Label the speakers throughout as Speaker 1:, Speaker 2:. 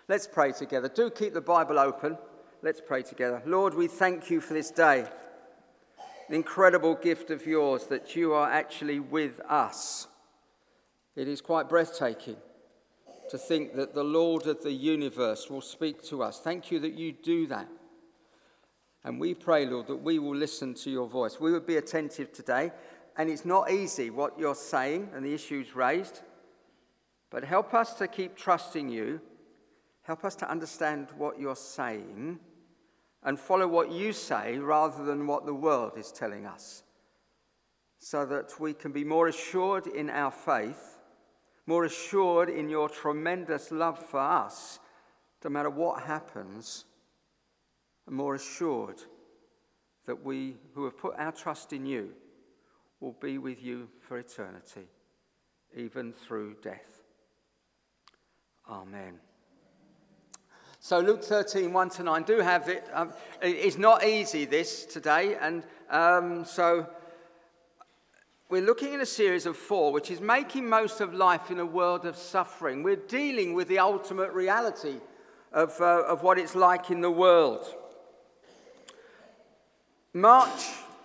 Speaker 1: Let's pray together. Do keep the Bible open. Let's pray together. Lord, we thank you for this day. An incredible gift of yours that you are actually with us. It is quite breathtaking to think that the Lord of the universe will speak to us. Thank you that you do that. And we pray, Lord, that we will listen to your voice. We will be attentive today. And it's not easy what you're saying and the issues raised. But help us to keep trusting you. Help us to understand what you're saying and follow what you say rather than what the world is telling us, so that we can be more assured in our faith, more assured in your tremendous love for us, no matter what happens, and more assured that we who have put our trust in you will be with you for eternity, even through death. Amen. So Luke 13, 1-9, do have it. It's not easy, this, today. And so we're looking at a series of 4, which is making most of life in a world of suffering. We're dealing with the ultimate reality of what it's like in the world. March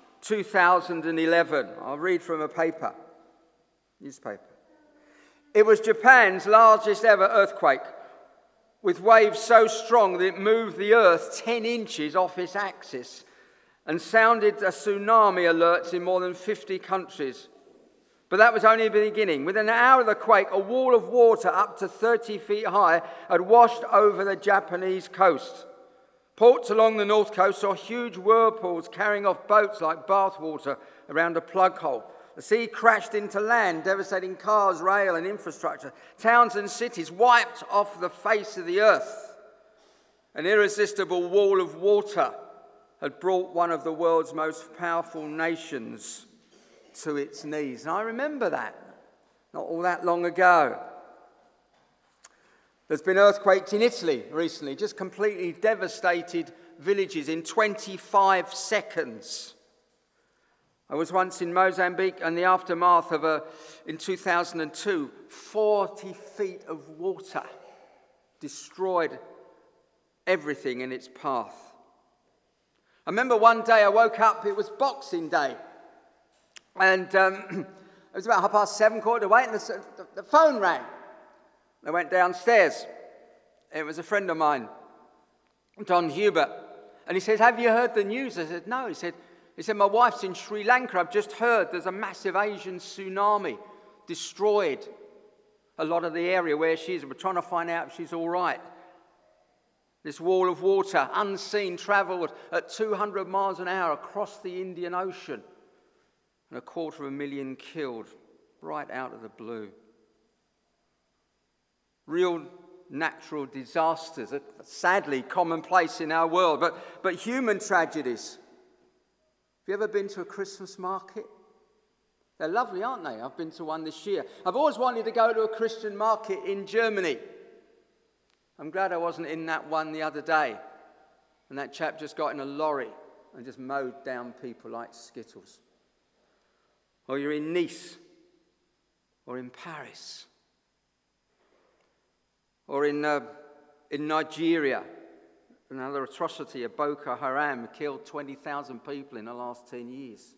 Speaker 1: 2011, I'll read from a newspaper. It was Japan's largest ever earthquake, with waves so strong that it moved the earth 10 inches off its axis and sounded a tsunami alerts in more than 50 countries. But that was only the beginning. Within an hour of the quake, a wall of water up to 30 feet high had washed over the Japanese coast. Ports along the north coast saw huge whirlpools carrying off boats like bathwater around a plug hole. The sea crashed into land, devastating cars, rail and infrastructure. Towns and cities wiped off the face of the earth. An irresistible wall of water had brought one of the world's most powerful nations to its knees. And I remember that, not all that long ago. There's been earthquakes in Italy recently, just completely devastated villages in 25 seconds. I was once in Mozambique, and the aftermath of in 2002, 40 feet of water destroyed everything in its path. I remember one day I woke up, it was Boxing Day, and it was about 7:30, 8:15, and the phone rang. I went downstairs. It was a friend of mine, Don Hubert, and he says, "Have you heard the news?" I said, "No." He said, "My wife's in Sri Lanka. I've just heard there's a massive Asian tsunami destroyed a lot of the area where she is. We're trying to find out if she's all right." This wall of water, unseen, travelled at 200 miles an hour across the Indian Ocean, and 250,000 killed right out of the blue. Real natural disasters are sadly commonplace in our world, but human tragedies. Have you ever been to a Christmas market? They're lovely, aren't they? I've been to one this year. I've always wanted to go to a Christian market in Germany. I'm glad I wasn't in that one the other day. And that chap just got in a lorry and just mowed down people like skittles. Or you're in Nice, or in Paris, or in Nigeria. Another atrocity of Boko Haram killed 20,000 people in the last 10 years.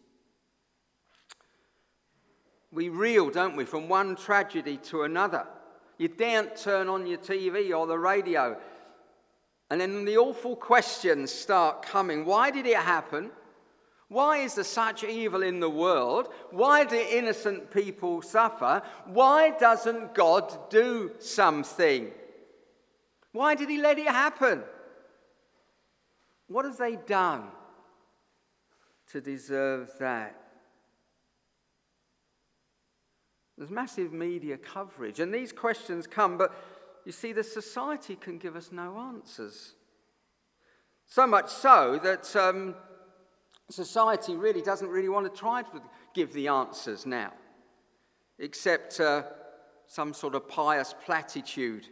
Speaker 1: We reel, don't we, from one tragedy to another. You daren't turn on your TV or the radio. And then the awful questions start coming. Why did it happen? Why is there such evil in the world? Why do innocent people suffer? Why doesn't God do something? Why did he let it happen? What have they done to deserve that? There's massive media coverage, and these questions come, but you see, the society can give us no answers. So much so that society really doesn't really want to try to give the answers now, except some sort of pious platitude.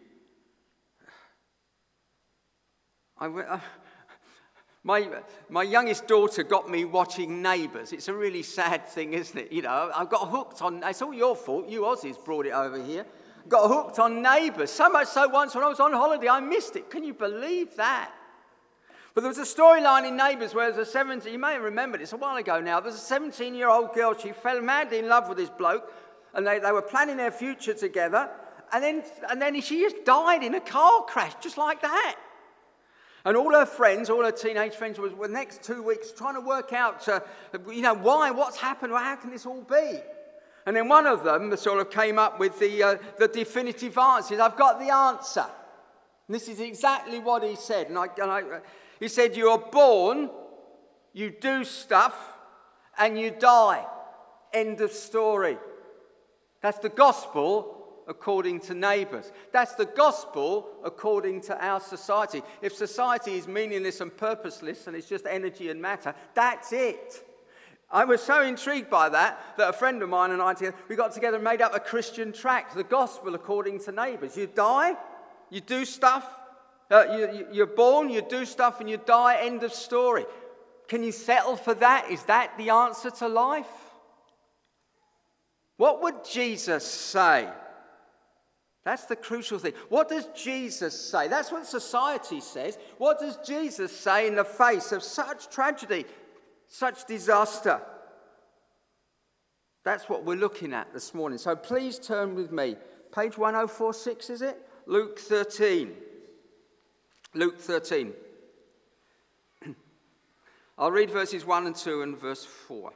Speaker 1: My youngest daughter got me watching Neighbours. It's a really sad thing, isn't it? You know, I got hooked on. It's all your fault. You Aussies brought it over here. got hooked on Neighbours. So much so once when I was on holiday, I missed it. Can you believe that? But there was a storyline in Neighbours where there was a 17, you may have remembered it's a while ago now, there was a 17-year-old girl, she fell madly in love with this bloke, and they were planning their future together, and then she just died in a car crash, just like that. And all her friends, all her teenage friends, were the next 2 weeks trying to work out, why, what's happened, how can this all be? And then one of them sort of came up with the definitive answer. I've got the answer. And this is exactly what he said. He said, you are born, you do stuff, and you die. End of story. That's the gospel according to Neighbours. That's the gospel according to our society. If society is meaningless and purposeless and it's just energy and matter, that's it. I was so intrigued by that a friend of mine and I, we got together and made up a Christian tract, the gospel according to Neighbours. You die, you do stuff, you're born, you do stuff and you die, end of story. Can you settle for that? Is that the answer to life? What would Jesus say? That's the crucial thing. What does Jesus say? That's what society says. What does Jesus say in the face of such tragedy, such disaster? That's what we're looking at this morning. So please turn with me. Page 1046, is it? Luke 13. Luke 13. I'll read verses 1 and 2 and verse 4.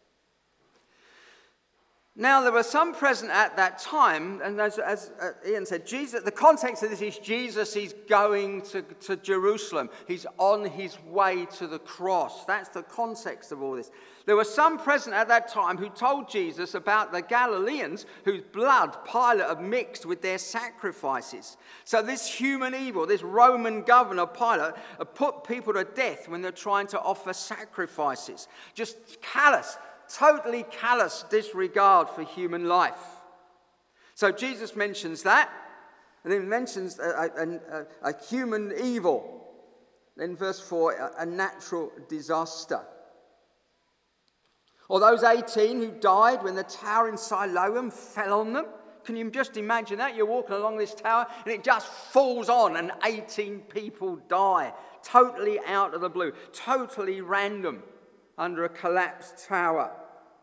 Speaker 1: Now, there were some present at that time, and as Ian said, Jesus, the context of this is Jesus is going to Jerusalem. He's on his way to the cross. That's the context of all this. There were some present at that time who told Jesus about the Galileans whose blood Pilate had mixed with their sacrifices. So this human evil, this Roman governor Pilate, had put people to death when they're trying to offer sacrifices. Just callous. Totally callous disregard for human life. So Jesus mentions that, and then mentions a human evil. Then verse 4, a natural disaster. Or those 18 who died when the tower in Siloam fell on them. Can you just imagine that? You're walking along this tower and it just falls on and 18 people die. Totally out of the blue. Totally random. Under a collapsed tower.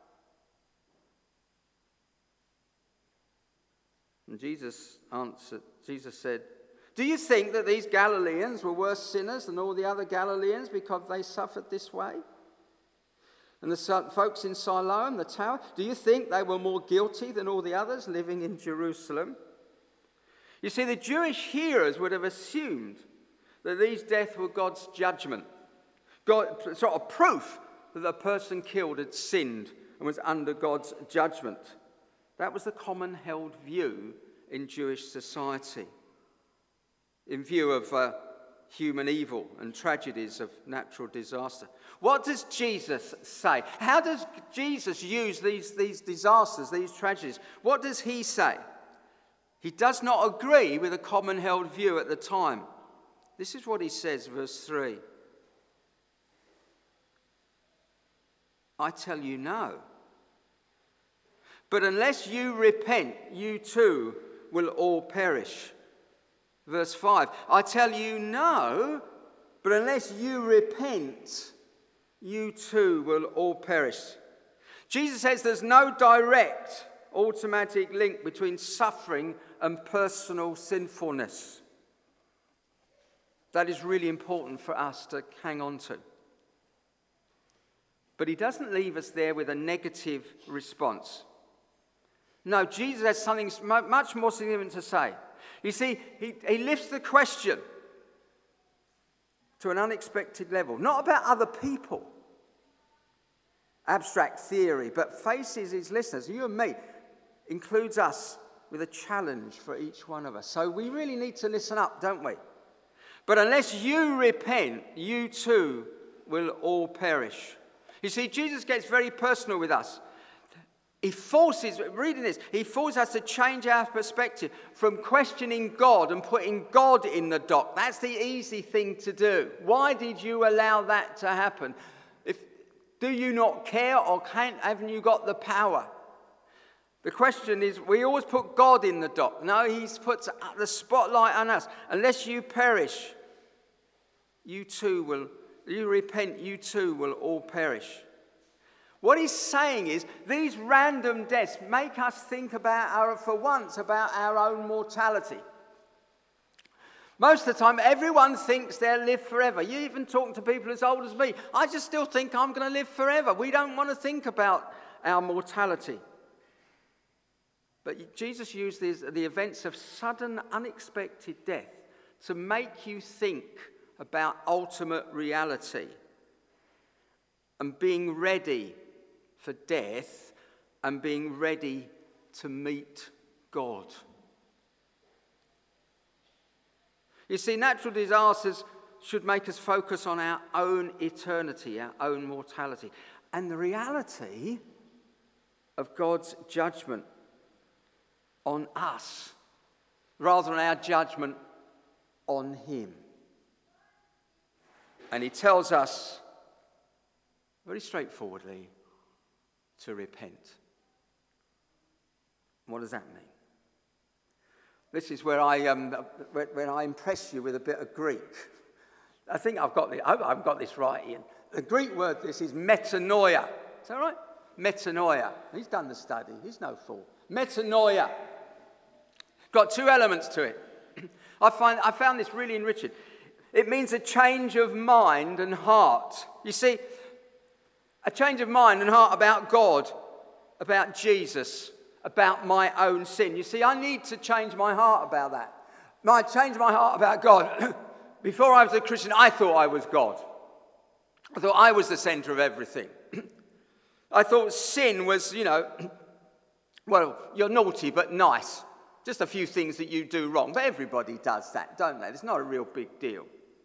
Speaker 1: And Jesus said, do you think that these Galileans were worse sinners than all the other Galileans because they suffered this way? And the folks in Siloam, the tower, do you think they were more guilty than all the others living in Jerusalem? You see, the Jewish hearers would have assumed that these deaths were God's judgment. God, sort of proof that the person killed had sinned and was under God's judgment. That was the common held view in Jewish society, in view of human evil and tragedies of natural disaster. What does Jesus say? How does Jesus use these disasters, these tragedies? What does he say? He does not agree with a common held view at the time. This is what he says, verse 3. I tell you no. But unless you repent, you too will all perish. Verse 5, I tell you no, but unless you repent, you too will all perish. Jesus says there's no direct, automatic link between suffering and personal sinfulness. That is really important for us to hang on to. But he doesn't leave us there with a negative response. No, Jesus has something much more significant to say. You see, he lifts the question to an unexpected level. Not about other people, abstract theory, but faces his listeners, you and me, includes us with a challenge for each one of us. So we really need to listen up, don't we? But unless you repent, you too will all perish. You see, Jesus gets very personal with us. He forces us to change our perspective from questioning God and putting God in the dock. That's the easy thing to do. Why did you allow that to happen? Do you not care or haven't you got the power? The question is, we always put God in the dock. No, he puts the spotlight on us. Unless you perish, you repent, you too will all perish. What he's saying is, these random deaths make us think about our own mortality. Most of the time, everyone thinks they'll live forever. You even talk to people as old as me. I just still think I'm going to live forever. We don't want to think about our mortality. But Jesus used the events of sudden, unexpected death to make you think about ultimate reality and being ready for death and being ready to meet God. You see, natural disasters should make us focus on our own eternity, our own mortality, and the reality of God's judgment on us, rather than our judgment on him. And he tells us very straightforwardly to repent. What does that mean? This is where when I impress you with a bit of Greek. I think I've got this right, Ian. The Greek word this is metanoia. Is that right? Metanoia. He's done the study. He's no fool. Metanoia. Got two elements to it. I found this really enriching. It means a change of mind and heart. You see, a change of mind and heart about God, about Jesus, about my own sin. You see, I need to change my heart about that. I changed my heart about God. Before I was a Christian, I thought I was God. I thought I was the center of everything. I thought sin was, well, you're naughty but nice. Just a few things that you do wrong. But everybody does that, don't they? It's not a real big deal.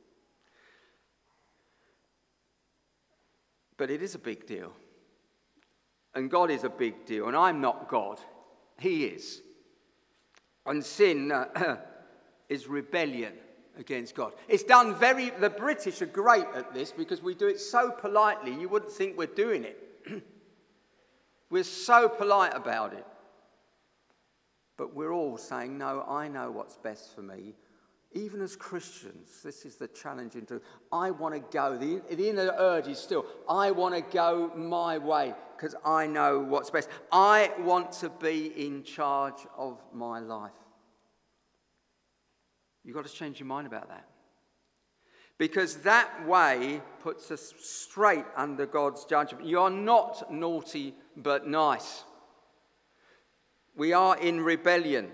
Speaker 1: But it is a big deal. And God is a big deal. And I'm not God. He is. And sin is rebellion against God. It's done the British are great at this because we do it so politely you wouldn't think we're doing it. We're so polite about it. But we're all saying, no, I know what's best for me. Even as Christians, this is the challenging truth. I want to go. The inner urge is still, I want to go my way because I know what's best. I want to be in charge of my life. You've got to change your mind about that. Because that way puts us straight under God's judgment. You're not naughty but nice. We are in rebellion.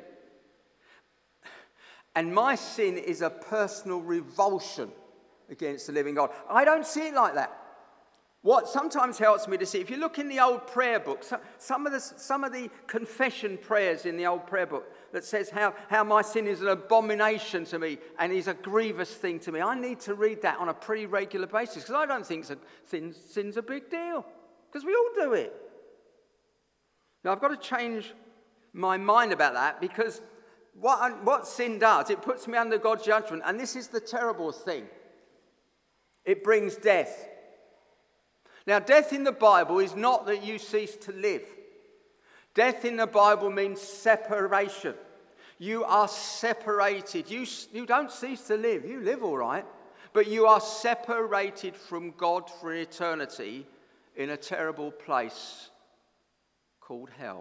Speaker 1: And my sin is a personal revulsion against the living God. I don't see it like that. What sometimes helps me to see, if you look in the old prayer book, some of the confession prayers in the old prayer book that says how my sin is an abomination to me and is a grievous thing to me, I need to read that on a pretty regular basis because I don't think sin's a big deal because we all do it. Now I've got to change my mind about that because what sin does, it puts me under God's judgment, and this is the terrible thing. It brings death. Now, death in the Bible is not that you cease to live. Death in the Bible means separation. You are separated. You don't cease to live. You live all right, but you are separated from God for eternity in a terrible place called hell.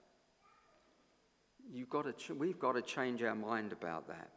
Speaker 1: We've got to change our mind about that.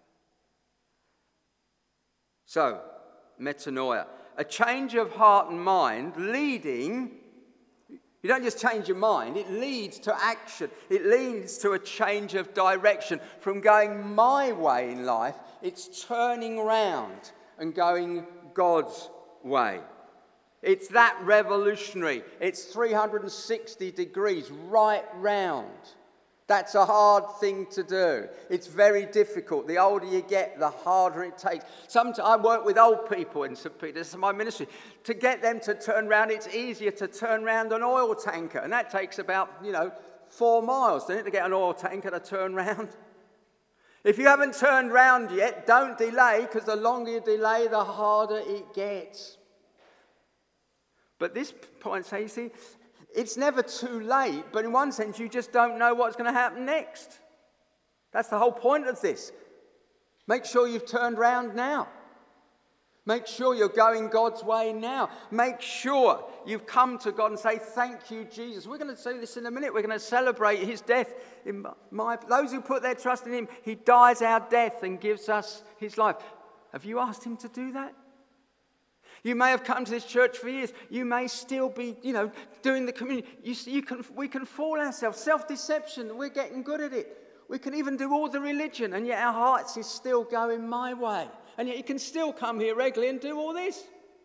Speaker 1: So, metanoia, a change of heart and mind leading, you don't just change your mind, it leads to action. It leads to a change of direction. From going my way in life, it's turning round and going God's way. It's that revolutionary. It's 360 degrees right round. That's a hard thing to do. It's very difficult. The older you get, the harder it takes. Sometimes I work with old people in St. Peter's, this is my ministry. To get them to turn round, it's easier to turn round an oil tanker. And that takes about, 4 miles, doesn't it, to get an oil tanker to turn round? If you haven't turned round yet, don't delay, because the longer you delay, the harder it gets. But this point, you see, It's never too late, but in one sense, you just don't know what's going to happen next. That's the whole point of this. Make sure you've turned round now. Make sure you're going God's way now. Make sure you've come to God and say, thank you, Jesus. We're going to do this in a minute. We're going to celebrate his death. Those who put their trust in him, he dies our death and gives us his life. Have you asked him to do that? You may have come to this church for years. You may still be, doing the communion. We can fool ourselves. Self-deception, we're getting good at it. We can even do all the religion, and yet our hearts is still going my way. And yet you can still come here regularly and do all this.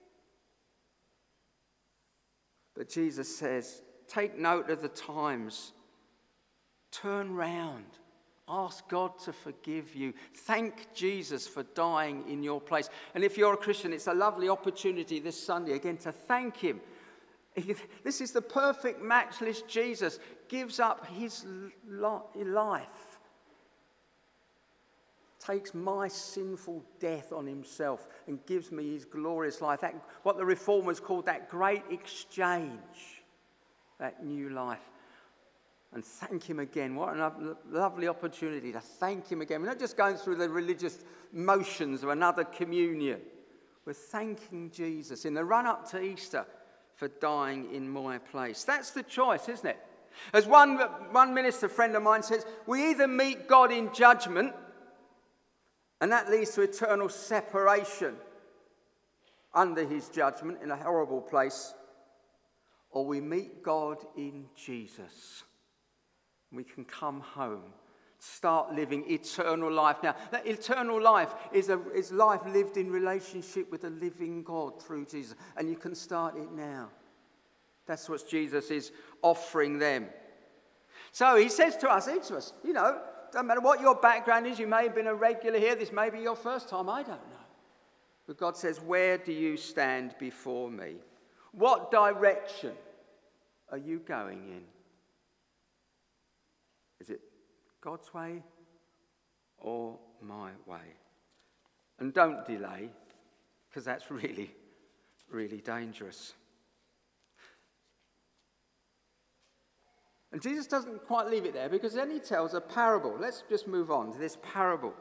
Speaker 1: But Jesus says, take note of the times. Turn round. Ask God to forgive you. Thank Jesus for dying in your place. And if you're a Christian, it's a lovely opportunity this Sunday again to thank him. This is the perfect, matchless Jesus. Gives up his life. Takes my sinful death on himself and gives me his glorious life. What the Reformers called that great exchange. That new life. And thank him again. What a lovely opportunity to thank him again. We're not just going through the religious motions of another communion. We're thanking Jesus in the run-up to Easter for dying in my place. That's the choice, isn't it? As one minister friend of mine says, we either meet God in judgment, and that leads to eternal separation under his judgment in a horrible place, or we meet God in Jesus. We can come home, start living eternal life. Now, that eternal life is life lived in relationship with a living God through Jesus. And you can start it now. That's what Jesus is offering them. So he says to us, each of us, don't matter what your background is, you may have been a regular here, this may be your first time, I don't know. But God says, where do you stand before me? What direction are you going in? Is it God's way or my way? And don't delay, because that's really, really dangerous. And Jesus doesn't quite leave it there, because then he tells a parable. Let's just move on to this parable.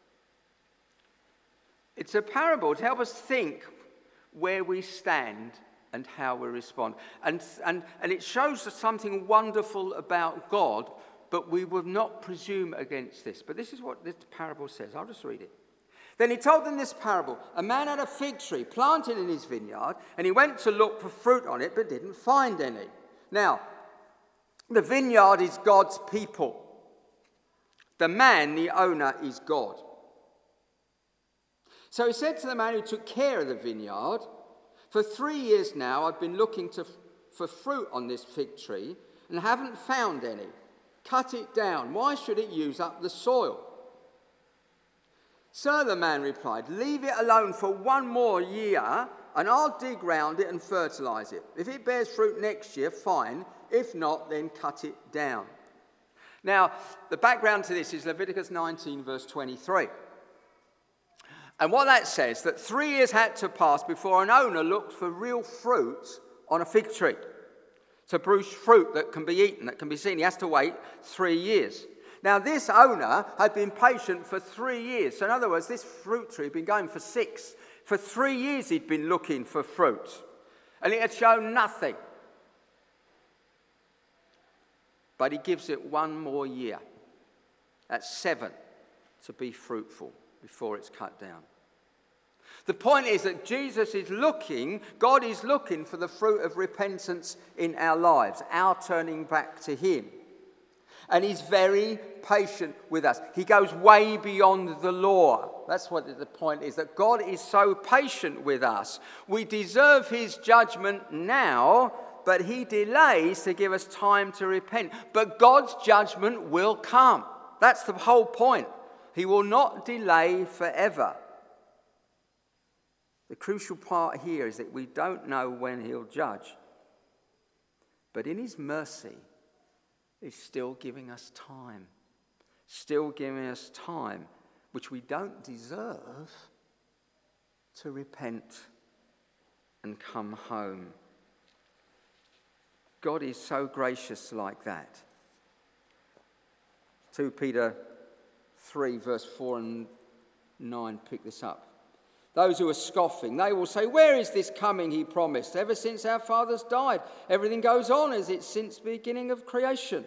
Speaker 1: It's a parable to help us think where we stand and how we respond. And it shows us something wonderful about God, but we will not presume against this. But this is what this parable says. I'll just read it. Then he told them this parable. A man had a fig tree planted in his vineyard, and he went to look for fruit on it, but didn't find any. Now, the vineyard is God's people. The man, the owner, is God. So he said to the man who took care of the vineyard, for 3 years now I've been looking for fruit on this fig tree and haven't found any. Cut it down. Why should it use up the soil? Sir, the man replied, leave it alone for 1 more year and I'll dig round it and fertilise it. If it bears fruit next year, fine. If not, then cut it down. Now, the background to this is Leviticus 19, verse 23. And what that says, that 3 years had to pass before an owner looked for real fruit on a fig tree. To produce fruit that can be eaten, that can be seen. He has to wait 3 years. Now, this owner had been patient for 3 years. So, in other words, this fruit tree had been going for 6. For 3 years, he'd been looking for fruit. And it had shown nothing. But he gives it 1 more year. That's 7 to be fruitful before it's cut down. The point is that Jesus is looking, God is looking for the fruit of repentance in our lives, our turning back to him. And he's very patient with us. He goes way beyond the law. That's what the point is, that God is so patient with us. We deserve his judgment now, but he delays to give us time to repent. But God's judgment will come. That's the whole point. He will not delay forever. The crucial part here is that we don't know when he'll judge. But in his mercy, he's still giving us time. Still giving us time, which we don't deserve, to repent and come home. God is so gracious like that. 2 Peter 3 verse 4 and 9 pick this up. Those who are scoffing, they will say, where is this coming he promised? Ever since our fathers died, everything goes on as it's since the beginning of creation.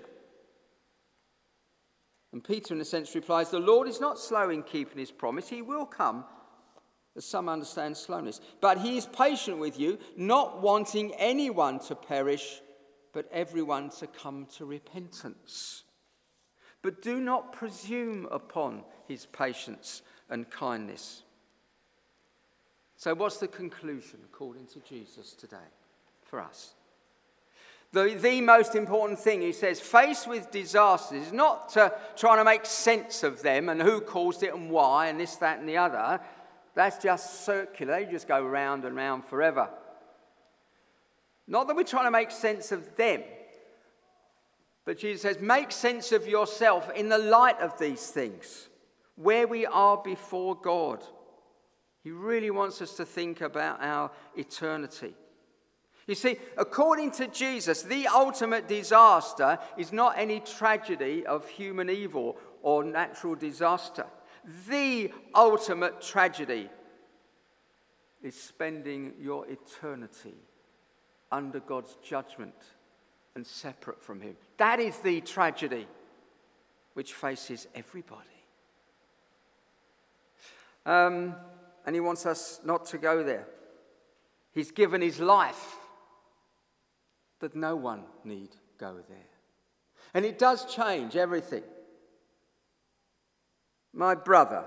Speaker 1: And Peter, in a sense, replies, the Lord is not slow in keeping his promise. He will come, as some understand slowness. But he is patient with you, not wanting anyone to perish, but everyone to come to repentance. But do not presume upon his patience and kindness. So what's the conclusion according to Jesus today for us? The most important thing, he says, faced with disasters is not trying to make sense of them and who caused it and why and this, that and the other. That's just circular. They just go round and round forever. Not that we're trying to make sense of them. But Jesus says, make sense of yourself in the light of these things. Where we are before God. He really wants us to think about our eternity. You see, according to Jesus, the ultimate disaster is not any tragedy of human evil or natural disaster. The ultimate tragedy is spending your eternity under God's judgment and separate from him. That is the tragedy which faces everybody. And he wants us not to go there. He's given his life that no one need go there. And it does change everything. My brother,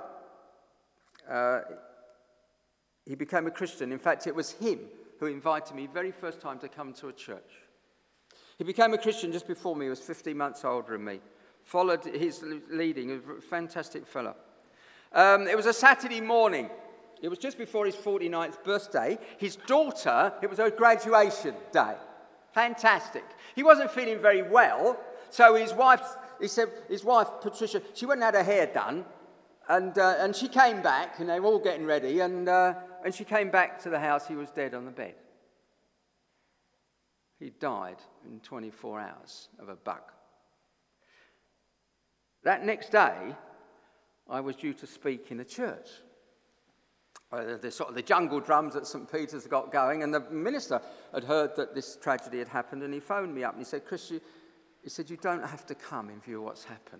Speaker 1: he became a Christian. In fact, it was him who invited me very first time to come to a church. He became a Christian just before me. He was 15 months older than me. Followed his leading. He was a fantastic fellow. It was a Saturday morning. It was just before his 49th birthday. His daughter, it was her graduation day. Fantastic. He wasn't feeling very well, so his wife, Patricia, she went and had her hair done, and she came back, and they were all getting ready, and she came back to the house. He was dead on the bed. He died in 24 hours of a bug. That next day, I was due to speak in a church. The jungle drums at St. Peter's got going, and the minister had heard that this tragedy had happened, and he phoned me up and he said, Chris, you don't have to come in view of what's happened.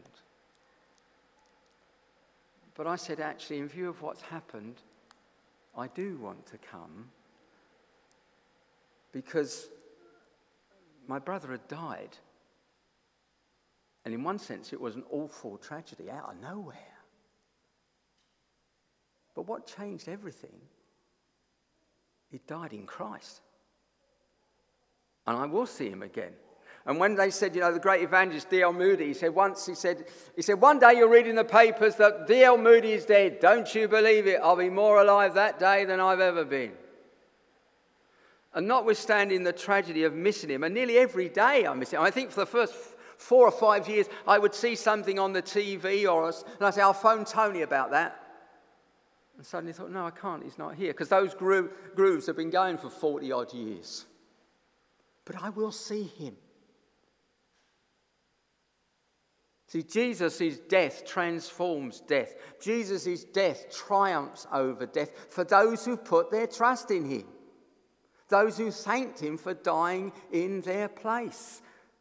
Speaker 1: But I said, actually, in view of what's happened, I do want to come because my brother had died. And in one sense, it was an awful tragedy out of nowhere. But what changed everything? He died in Christ. And I will see him again. And when they said, the great evangelist D.L. Moody, he said, one day you'll read in the papers that D.L. Moody is dead. Don't you believe it? I'll be more alive that day than I've ever been. And notwithstanding the tragedy of missing him, and nearly every day I miss him. I think for the first 4 or 5 years, I would see something on the TV, and I'd say, I'll phone Tony about that. And suddenly I thought, no, I can't, he's not here. Because those grooves have been going for 40-odd years. But I will see him. See, Jesus' death transforms death. Jesus' death triumphs over death for those who put their trust in him. Those who thanked him for dying in their place.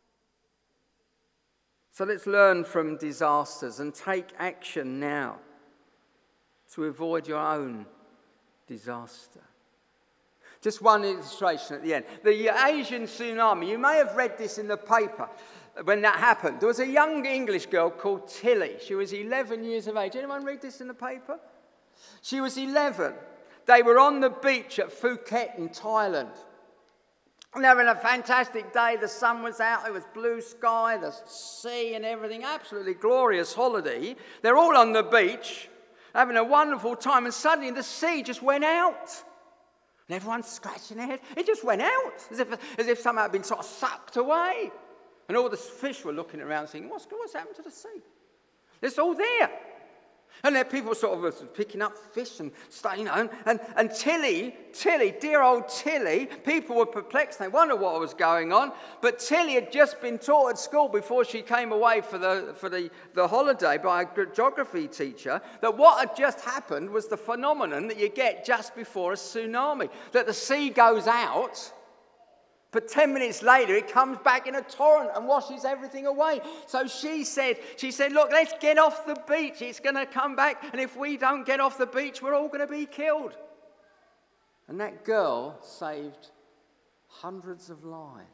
Speaker 1: So let's learn from disasters and take action now to avoid your own disaster. Just one illustration at the end. The Asian tsunami, you may have read this in the paper when that happened. There was a young English girl called Tilly. She was 11 years of age. Anyone read this in the paper? She was 11. They were on the beach at Phuket in Thailand. And they were having a fantastic day. The sun was out. It was blue sky, the sea and everything. Absolutely glorious holiday. They're all on the beach, having a wonderful time. And suddenly the sea just went out. And everyone's scratching their head. It just went out, as if somehow had been sort of sucked away. And all the fish were looking around thinking, what's happened to the sea? It's all there. And there people sort of were picking up fish and stuff, and Tilly, dear old Tilly, people were perplexed. They wondered what was going on. But Tilly had just been taught at school before she came away for the holiday by a geography teacher that what had just happened was the phenomenon that you get just before a tsunami, that the sea goes out, but 10 minutes later, it comes back in a torrent and washes everything away. So she said, look, let's get off the beach. It's going to come back. And if we don't get off the beach, we're all going to be killed. And that girl saved hundreds of lives.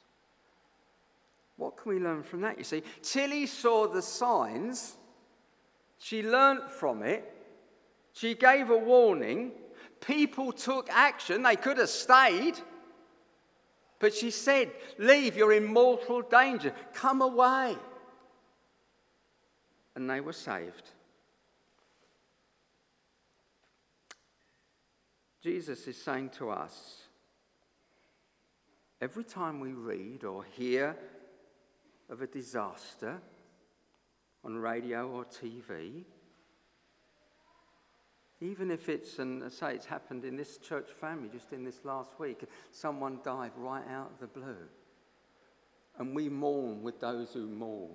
Speaker 1: What can we learn from that? You see, Tilly saw the signs. She learnt from it. She gave a warning. People took action. They could have stayed. But she said, leave, you're in mortal danger. Come away. And they were saved. Jesus is saying to us, every time we read or hear of a disaster on radio or TV, even if it's, and I say it's happened in this church family just in this last week, someone died right out of the blue. And we mourn with those who mourn.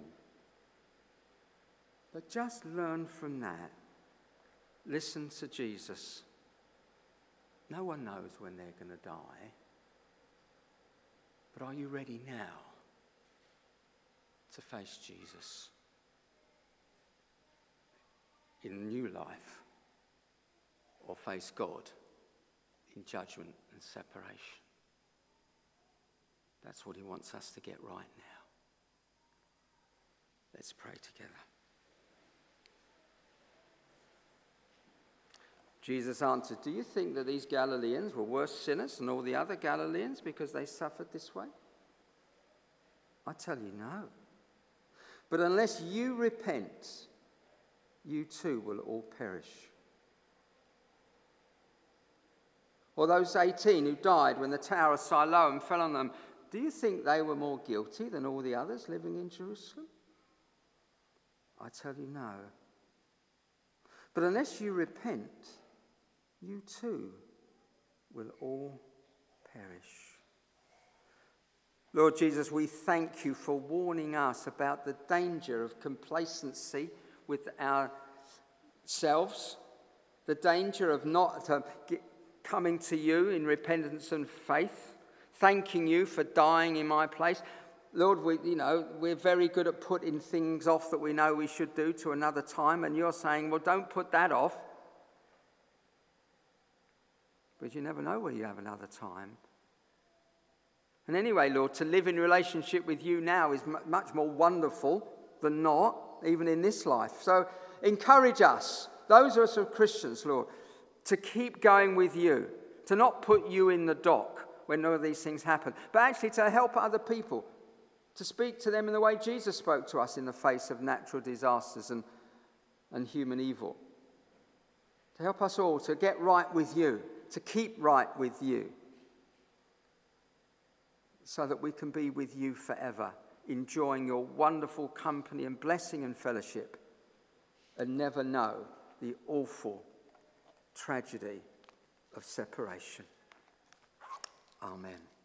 Speaker 1: But just learn from that. Listen to Jesus. No one knows when they're going to die. But are you ready now to face Jesus in new life? Or face God in judgment and separation? That's what he wants us to get right now. Let's pray together. Jesus answered, do you think that these Galileans were worse sinners than all the other Galileans because they suffered this way? I tell you, no. But unless you repent, you too will all perish. Or those 18 who died when the Tower of Siloam fell on them, do you think they were more guilty than all the others living in Jerusalem? I tell you, no. But unless you repent, you too will all perish. Lord Jesus, we thank you for warning us about the danger of complacency with ourselves, the danger of not coming to you in repentance and faith, thanking you for dying in my place. Lord, we're very good at putting things off that we know we should do to another time, and you're saying, well, don't put that off. But you never know where you have another time. And anyway, Lord, to live in relationship with you now is much more wonderful than not, even in this life. So encourage us, those of us who are Christians, Lord, to keep going with you, to not put you in the dock when all of these things happen, but actually to help other people, to speak to them in the way Jesus spoke to us in the face of natural disasters and human evil. To help us all to get right with you, to keep right with you, so that we can be with you forever, enjoying your wonderful company and blessing and fellowship, and never know the awful tragedy of separation. Amen.